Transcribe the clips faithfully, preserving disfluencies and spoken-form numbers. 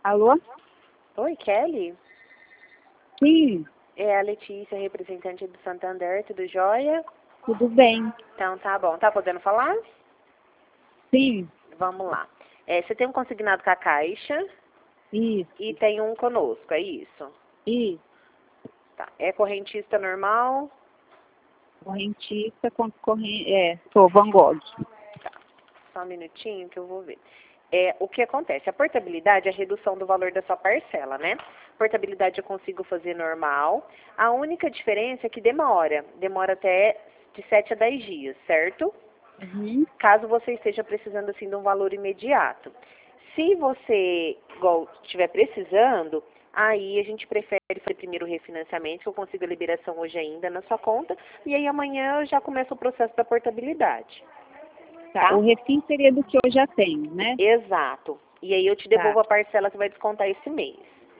Alô? Oi, Kelly? Sim, É a Letícia, representante do Santander, tudo jóia? tudo bem. Então tá bom. Tá podendo falar? Sim, Vamos lá. É, você tem um consignado com a Caixa isso, e tem um conosco, é isso? isso. Tá. É correntista normal? Correntista, concorrente, é, sou Van Gogh. Tá. Só um minutinho que eu vou ver. É, o que acontece? A portabilidade é a redução do valor da sua parcela, né? Portabilidade eu consigo fazer normal. A única diferença é que demora. Demora até de sete a dez dias, certo? Uhum. Caso você esteja precisando assim de um valor imediato. Se você igual, estiver precisando, aí a gente prefere fazer primeiro o refinanciamento, que eu consigo a liberação hoje ainda na sua conta, e aí amanhã já começa o processo da portabilidade. Tá. Tá? O refim seria do que eu já tenho, né? Exato. E aí eu te devolvo Tá. a parcela que vai descontar esse mês.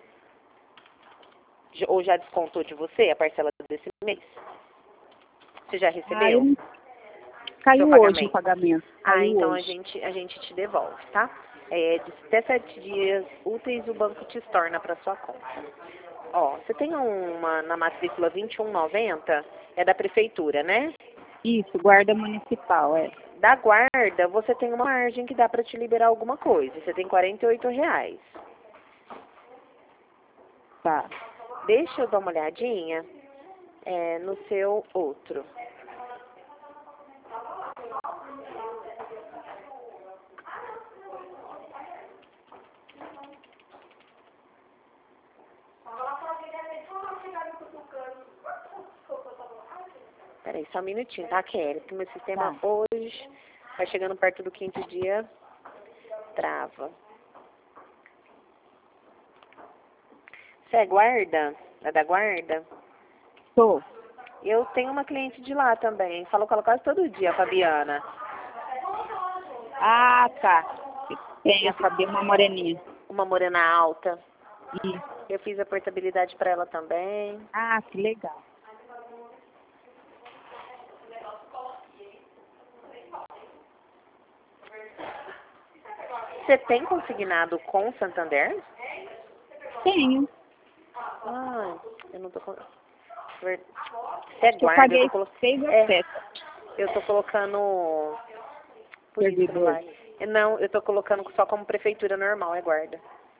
Já- Ou já descontou de você a parcela desse mês? Você já Ah, recebeu eu... Caiu seu hoje o pagamento? pagamento. Ah, Caiu então a hoje. gente, a gente te devolve, tá? É, de até sete dias úteis o banco te estorna para sua conta. Ó, você tem uma na matrícula vinte e um noventa, é da prefeitura, né? Isso, guarda municipal, é. Da guarda, você tem uma margem que dá para te liberar alguma coisa. Você tem quarenta e oito reais. Tá. Deixa eu dar uma olhadinha é, no seu outro. Peraí, só um minutinho, tá, Kelly? Porque meu sistema Tá. hoje, vai chegando perto do quinto dia, trava. Você é guarda? É da guarda? Sou. Eu tenho uma cliente de lá também. Falo com ela quase todo dia, a Fabiana. Ah, tá. Tem a Fabi, uma moreninha. Uma morena alta. Isso. Eu fiz a portabilidade pra ela também. Ah, que legal. Você tem consignado com o Santander? Tenho. Ah, eu não tô com... Ver- Você é Eu guarda, eu paguei tô colo... seis ou é, sete. eu tô colocando... Por isso que não Servidor. vai. Não, eu tô colocando só como prefeitura normal, é guarda.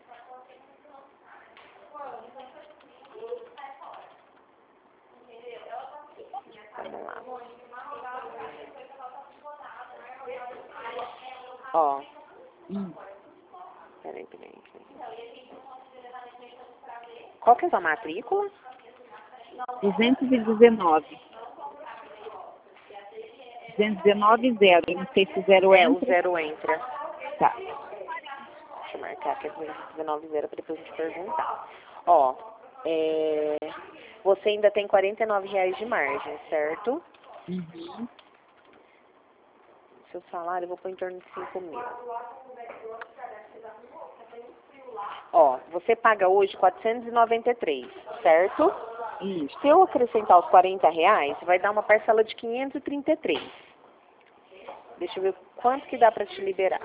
Vamos lá. Ó. Hum. Peraí, peraí, peraí. Qual que é a sua matrícula? duzentos e dezenove. duzentos e dezenove, zero. Eu não sei se zero É, o entra. zero entra. Tá. Deixa eu marcar aqui duzentos e dezenove zero para depois a gente perguntar. Ó, é, você ainda tem quarenta e nove reais de margem, certo? Uhum. Seu salário eu vou pôr em torno de cinco mil. Ó, você paga hoje quatrocentos e noventa e três, certo? Isso. Se eu acrescentar os quarenta reais, vai dar uma parcela de quinhentos e trinta e três. Deixa eu ver quanto que dá para te liberar.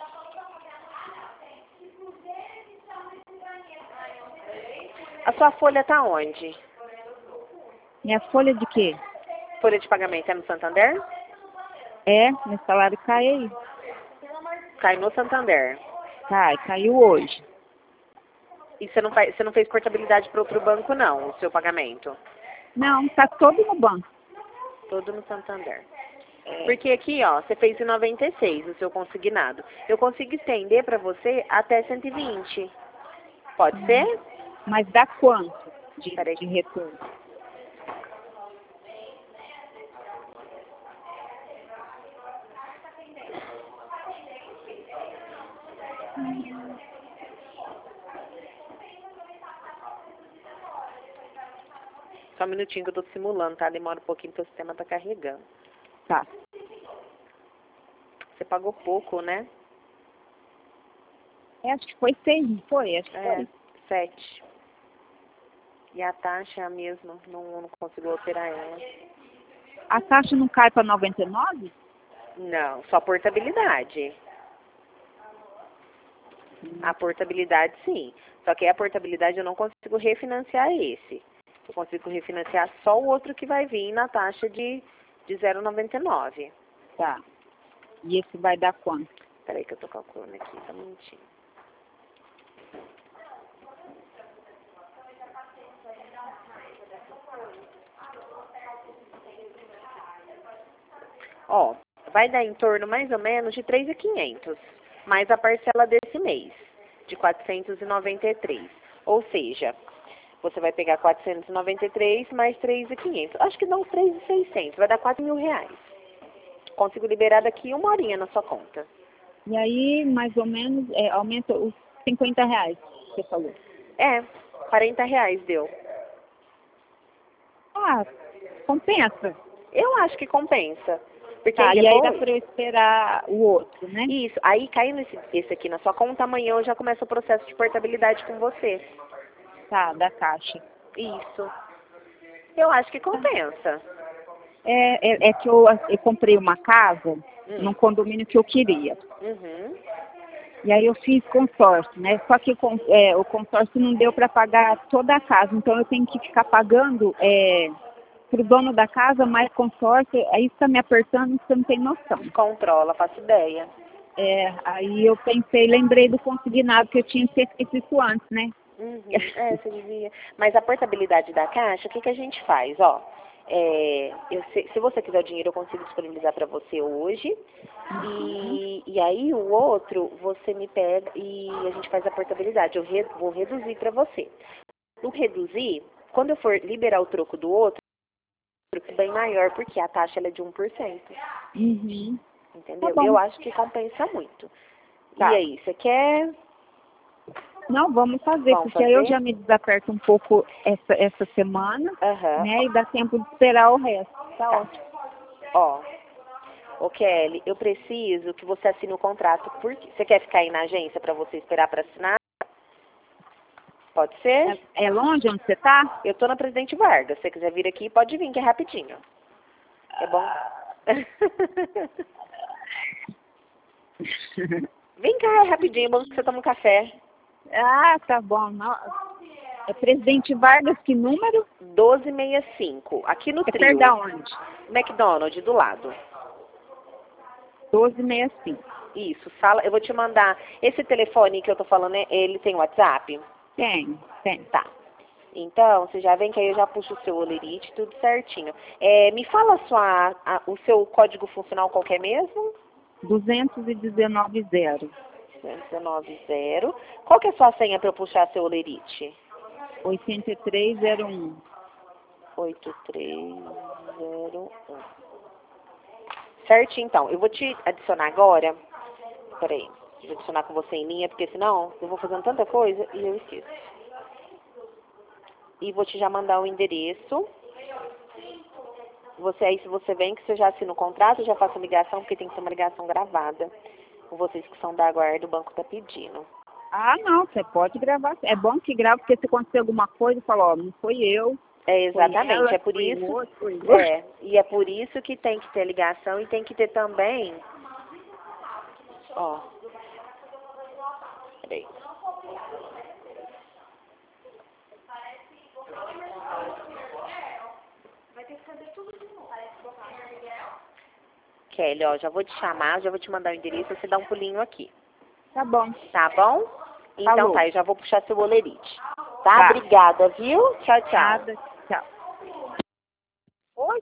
A sua folha tá onde? Minha folha de quê? Folha de pagamento é no Santander? É, meu salário cai aí. Cai no Santander. Cai, caiu hoje. E você não, faz, você não fez portabilidade para outro banco, não, o seu pagamento? Não, tá todo no banco. Todo no Santander. É. Porque aqui, ó, você fez em noventa e seis o seu consignado. Eu consigo estender para você até cento e vinte. Pode ser? Mas dá quanto de, Peraí. de retorno? Só um minutinho que eu tô simulando, tá? Demora um pouquinho porque o sistema tá carregando. Tá. Você pagou pouco, né? É, acho que foi seis, não foi? Acho que É, foi. sete. E a taxa é a mesma, não, não consigo alterar ela. A taxa não cai para noventa e nove? Não, só portabilidade. A portabilidade, sim. Só que a portabilidade eu não consigo refinanciar esse. Eu consigo refinanciar só o outro que vai vir na taxa de, de zero vírgula noventa e nove. Tá. E esse vai dar quanto? Peraí que eu tô calculando aqui, tá um minutinho. Ó, vai dar em torno mais ou menos de três mil e quinhentos, mais a parcela desse mês, de quatrocentos e noventa e três. Ou seja, você vai pegar quatrocentos e noventa e três mais três mil e quinhentos. Acho que dá uns três mil e seiscentos, vai dar quatro mil reais. Consigo liberar daqui uma horinha na sua conta. E aí, mais ou menos, é, aumenta os cinquenta reais que você falou. É, quarenta reais deu. Ah, compensa. Eu acho que compensa. Porque Tá, aí e aí depois... dá pra eu esperar o outro, né? Isso, aí caindo esse, esse aqui na sua conta, amanhã eu já começo o processo de portabilidade com você. Tá, da caixa. Isso. Eu acho que compensa. É, é, é que eu, eu comprei uma casa Hum. num condomínio que eu queria. Uhum. E aí eu fiz consórcio, né? Só que o, con- é, o consórcio não deu para pagar toda a casa. Então eu tenho que ficar pagando é, pro dono da casa mais consórcio. Aí isso tá me apertando, você não tem noção. Controla, faço ideia. É, aí eu pensei, lembrei do consignado que eu tinha feito isso antes, né? Uhum. É, você devia. Mas a portabilidade da caixa, o que, que a gente faz? Ó, é, eu se, se você quiser o dinheiro, eu consigo disponibilizar para você hoje. E, e aí o outro, você me pega e a gente faz a portabilidade. Eu re, vou reduzir para você. No reduzir, quando eu for liberar o troco do outro, é bem maior, porque a taxa ela é de um por cento. Uhum. Entendeu? Tá bom. Eu acho que compensa muito. Tá. E aí, você quer? Não, vamos fazer, Vamos porque aí eu fazer? já me desaperto um pouco essa, essa semana, Aham. né? E dá tempo de esperar o resto. Tá ótimo. Ó, ô Kelly, eu preciso que você assine o contrato. Por quê? Você quer ficar aí na agência para você esperar para assinar? Pode ser? É, é longe onde você tá? Eu tô na Presidente Vargas. Se você quiser vir aqui, pode vir, que é rapidinho. É bom? Vem cá, é rapidinho, é bom que você toma um café. Ah, tá bom. Não. É Presidente Vargas, que número? doze sessenta e cinco, aqui no É trio. perto da onde? McDonald's, do lado. doze sessenta e cinco. Isso, sala. Eu vou te mandar. Esse telefone que eu tô falando, é- ele tem WhatsApp? Tem, tem. Tá. Então, você já vem que aí eu já puxo o seu olerite, tudo certinho. É, me fala a sua, a- o seu código funcional qualquer mesmo? duzentos e dezenove zero. duzentos e dezenove zero. Qual que é a sua senha para eu puxar seu olerite? oitenta e três zero um. oito três zero um. Certinho, então. Eu vou te adicionar agora. Peraí. Vou adicionar com você em linha, porque senão eu vou fazendo tanta coisa e eu esqueço. E vou te já mandar o endereço. Você aí, se você vem, que você já assina o contrato, já faço a ligação, porque tem que ser uma ligação gravada. Com vocês que são da guarda, o banco tá pedindo. Ah, não, você pode gravar. É bom que grava, porque se acontecer alguma coisa, fala, ó, não foi eu. É, exatamente. Foi ela, é por foi isso. o outro, foi o outro. É, e é por isso que tem que ter ligação e tem que ter também. Ó. Peraí. Kelly, ó, já vou te chamar, já vou te mandar o endereço, você dá um pulinho aqui. Tá bom. Tá bom? Então Falou. tá, eu já vou puxar seu olerite. Tá? Tá. Obrigada, viu? Tchau, tchau. Nada. Tchau.